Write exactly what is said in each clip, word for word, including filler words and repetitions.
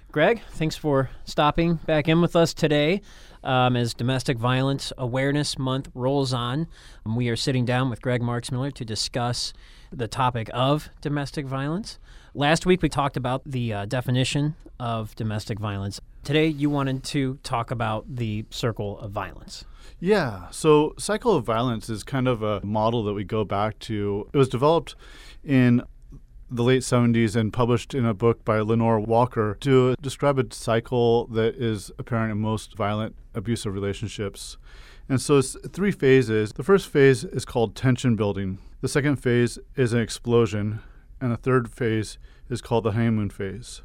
Greg, thanks for stopping back in with us today. Um, as Domestic Violence Awareness Month rolls on, um, we are sitting down with Greg Marksmiller to discuss the topic of domestic violence. Last week, we talked about the uh, definition of domestic violence. Today, you wanted to talk about the circle of violence. Yeah, so cycle of violence is kind of a model that we go back to. It was developed in the late seventies and published in a book by Lenore Walker to describe a cycle that is apparent in most violent abusive relationships. And so it's three phases. The first phase is called tension building. The second phase is an explosion. And the third phase is called the honeymoon phase.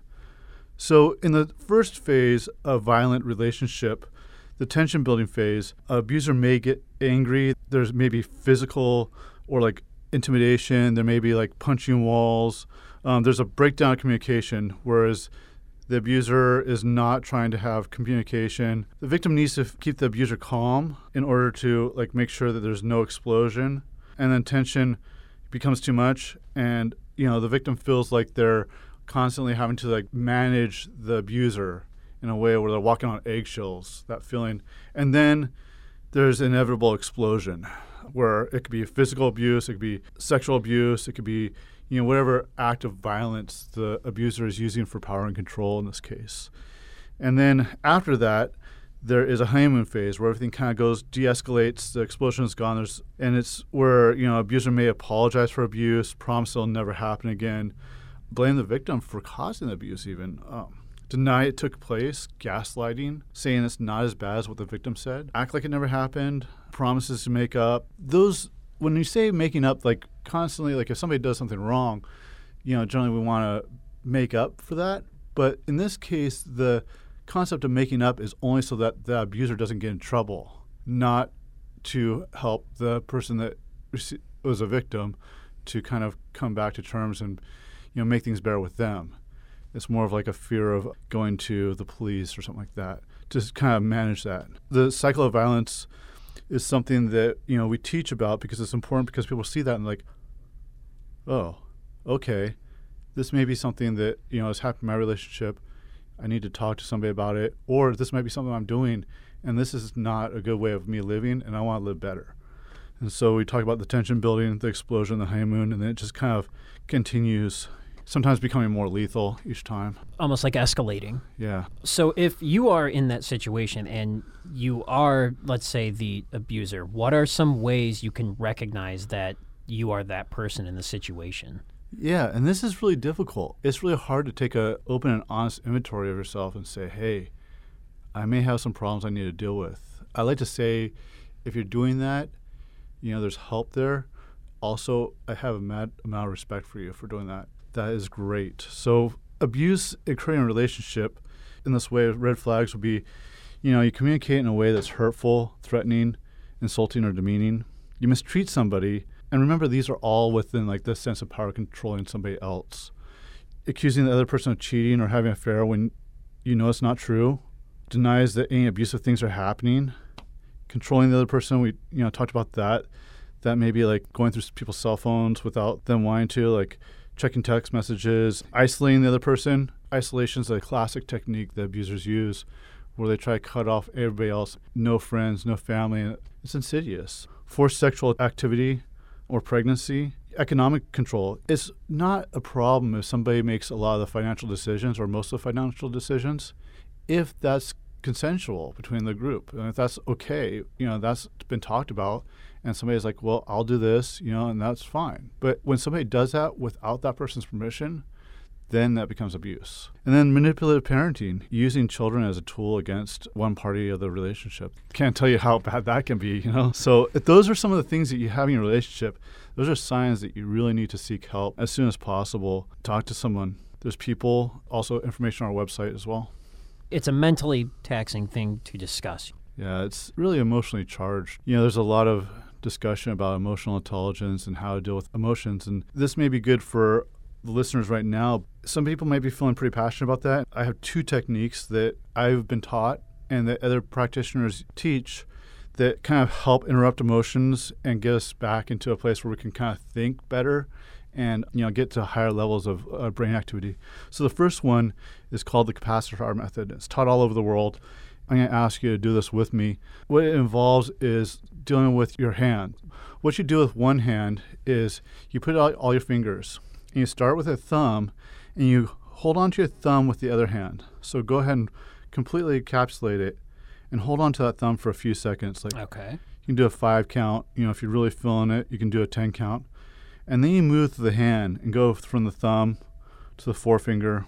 So in the first phase of violent relationship, the tension building phase, an abuser may get angry. There's maybe physical or like intimidation. There may be like punching walls. Um, there's a breakdown of communication, whereas the abuser is not trying to have communication. The victim needs to f- keep the abuser calm in order to like make sure that there's no explosion. And then tension becomes too much, and you know the victim feels like they're constantly having to like manage the abuser in a way where they're walking on eggshells, that feeling. And then there's inevitable explosion, where it could be physical abuse, it could be sexual abuse, it could be, you know, whatever act of violence the abuser is using for power and control in this case. And then after that, there is a honeymoon phase where everything kind of goes, de-escalates, the explosion is gone, there's, and it's where, you know, abuser may apologize for abuse, promise it'll never happen again, blame the victim for causing the abuse even, um, deny it took place, gaslighting, saying it's not as bad as what the victim said, act like it never happened, promises to make up. Those, when you say making up, like constantly, like if somebody does something wrong, you know, generally we want to make up for that. But in this case, the concept of making up is only so that the abuser doesn't get in trouble, not to help the person that rece- was a victim to kind of come back to terms and, you know, make things better with them. It's more of like a fear of going to the police or something like that, to kind of manage that. The cycle of violence is something that, you know, we teach about because it's important, because people see that and like, oh, okay, this may be something that, you know, has happened in my relationship. I need to talk to somebody about it. Or this might be something I'm doing, and this is not a good way of me living, and I want to live better. And so we talk about the tension building, the explosion, the honeymoon, and then it just kind of continues, sometimes becoming more lethal each time. Almost like escalating. Yeah. So if you are in that situation and you are, let's say, the abuser, what are some ways you can recognize that you are that person in the situation? Yeah, and this is really difficult. It's really hard to take a open and honest inventory of yourself and say, hey, I may have some problems I need to deal with. I like to say, if you're doing that, you know, there's help there. Also, I have a mad amount of respect for you for doing that. That is great. So abuse occurring in a relationship in this way, red flags would be, you know, you communicate in a way that's hurtful, threatening, insulting, or demeaning. You mistreat somebody. And remember, these are all within like this sense of power controlling somebody else. Accusing the other person of cheating or having an affair when you know it's not true. Denies that any abusive things are happening. Controlling the other person, we you know talked about that. That may be like going through people's cell phones without them wanting to, like checking text messages, isolating the other person. Isolation is a classic technique that abusers use where they try to cut off everybody else. No friends, no family. It's insidious. Forced sexual activity or pregnancy. Economic control. It's not a problem if somebody makes a lot of the financial decisions or most of the financial decisions, if that's consensual between the group. And if that's okay, you know, that's been talked about. And somebody's like, well, I'll do this, you know, and that's fine. But when somebody does that without that person's permission, then that becomes abuse. And then manipulative parenting, using children as a tool against one party of the relationship. Can't tell you how bad that can be, you know. So if those are some of the things that you have in your relationship. Those are signs that you really need to seek help as soon as possible. Talk to someone. There's people, also information on our website as well. It's a mentally taxing thing to discuss. Yeah, it's really emotionally charged. You know, there's a lot of discussion about emotional intelligence and how to deal with emotions. And this may be good for the listeners right now. Some people might be feeling pretty passionate about that. I have two techniques that I've been taught and that other practitioners teach that kind of help interrupt emotions and get us back into a place where we can kind of think better and you know get to higher levels of uh, brain activity. So the first one is called the capacitor method. It's taught all over the world. I'm going to ask you to do this with me. What it involves is dealing with your hand. What you do with one hand is you put out all your fingers, and you start with a thumb, and you hold on to your thumb with the other hand. So go ahead and completely encapsulate it, and hold on to that thumb for a few seconds. Like Okay. you can do a five count. You know, if you're really feeling it, you can do a ten count. And then you move to the hand and go from the thumb to the forefinger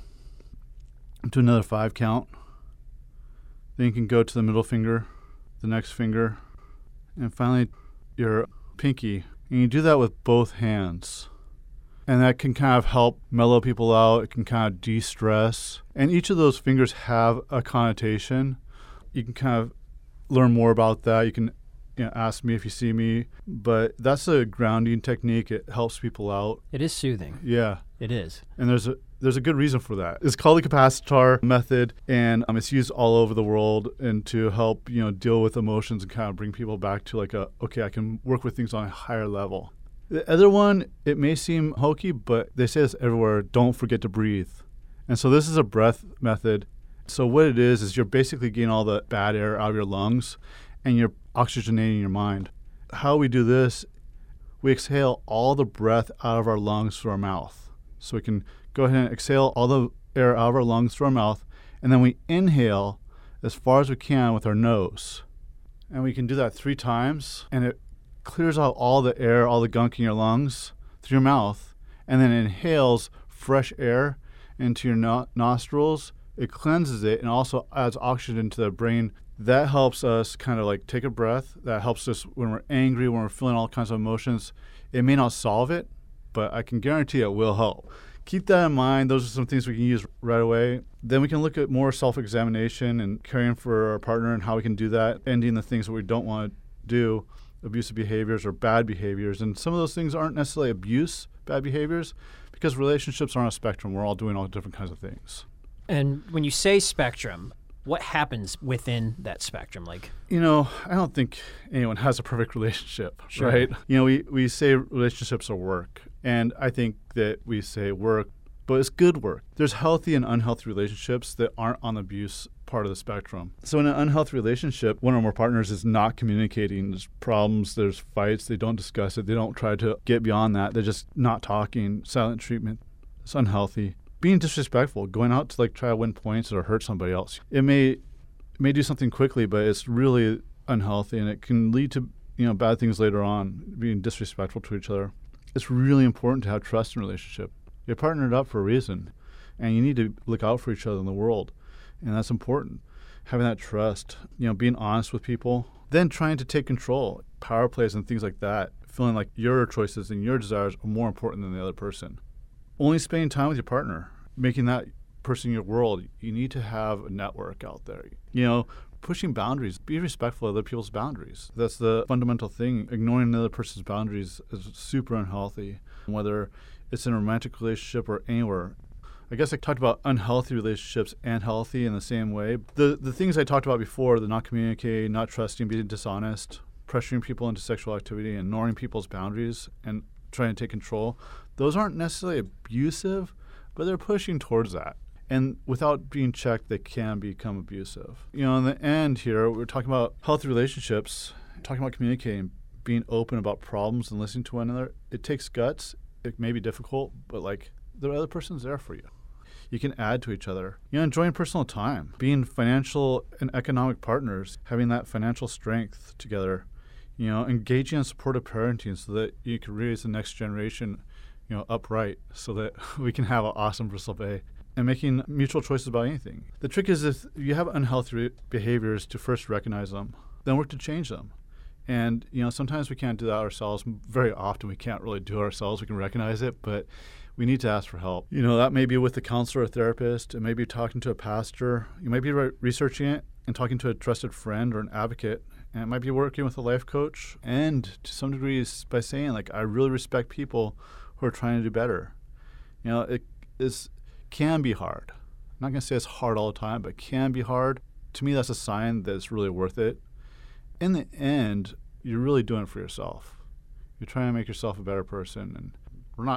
to another five count. Then you can go to the middle finger, the next finger, and finally your pinky. And you do that with both hands. And that can kind of help mellow people out. It can kind of de-stress. And each of those fingers have a connotation. You can kind of learn more about that. You can you know, ask me if you see me. But that's a grounding technique. It helps people out. It is soothing. Yeah. It is. And there's a there's a good reason for that. It's called the capacitor method, and um, it's used all over the world and to help you know deal with emotions and kind of bring people back to like a, okay, I can work with things on a higher level. The other one, it may seem hokey, but they say this everywhere, don't forget to breathe. And so this is a breath method. So what it is is you're basically getting all the bad air out of your lungs and you're oxygenating your mind. How we do this, we exhale all the breath out of our lungs through our mouth. So we can go ahead and exhale all the air out of our lungs through our mouth, and then we inhale as far as we can with our nose. And we can do that three times, and it clears out all the air, all the gunk in your lungs through your mouth, and then inhales fresh air into your no- nostrils. It cleanses it and also adds oxygen to the brain. That helps us kind of like take a breath. That helps us when we're angry, when we're feeling all kinds of emotions. It may not solve it, but I can guarantee it will help. Keep that in mind. Those are some things we can use right away. Then we can look at more self-examination and caring for our partner and how we can do that, ending the things that we don't want to do, abusive behaviors or bad behaviors. And some of those things aren't necessarily abuse, bad behaviors, because relationships are on a spectrum. We're all doing all different kinds of things. And when you say spectrum, what happens within that spectrum? Like, you know, I don't think anyone has a perfect relationship, Sure. right? You know, we, we say relationships are work, and I think that we say work, but it's good work. There's healthy and unhealthy relationships that aren't on the abuse part of the spectrum. So in an unhealthy relationship, one or more partners is not communicating. There's problems, there's fights, they don't discuss it, they don't try to get beyond that. They're just not talking, silent treatment. It's unhealthy. Being disrespectful, going out to like try to win points or hurt somebody else. It may it may do something quickly, but it's really unhealthy, and it can lead to you know bad things later on. Being disrespectful to each other. It's really important to have trust in a relationship. You're partnered up for a reason, and you need to look out for each other in the world, and that's important. Having that trust, you know, being honest with people, then trying to take control, power plays and things like that. Feeling like your choices and your desires are more important than the other person. Only spending time with your partner, making that person your world. You need to have a network out there. You know, pushing boundaries. Be respectful of other people's boundaries. That's the fundamental thing. Ignoring another person's boundaries is super unhealthy, whether it's in a romantic relationship or anywhere. I guess I talked about unhealthy relationships and healthy in the same way. The the things I talked about before, the not communicating, not trusting, being dishonest, pressuring people into sexual activity, ignoring people's boundaries, and trying to take control, those aren't necessarily abusive, but they're pushing towards that. And without being checked, they can become abusive. You know, in the end here, we're talking about healthy relationships, talking about communicating, being open about problems and listening to one another. It takes guts. It may be difficult, but like the other person's there for you. You can add to each other. You know, enjoying personal time, being financial and economic partners, having that financial strength together. You know, engaging in supportive parenting so that you can raise the next generation, you know, upright so that we can have an awesome Bristol Bay. And making mutual choices about anything. The trick is if you have unhealthy behaviors, to first recognize them, then work to change them. And, you know, sometimes we can't do that ourselves. Very often we can't really do it ourselves. We can recognize it, but we need to ask for help. You know, that may be with a counselor or therapist. It may be talking to a pastor. You might be re- researching it and talking to a trusted friend or an advocate. And it might be working with a life coach. And to some degrees by saying, like, I really respect people who are trying to do better. You know, it is... can be hard. I'm not going to say it's hard all the time, but can be hard. To me, that's a sign that it's really worth it. In the end, you're really doing it for yourself. You're trying to make yourself a better person, and we're not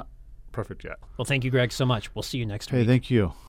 perfect yet. Well, thank you, Greg, so much. We'll see you next Hey, week. thank you.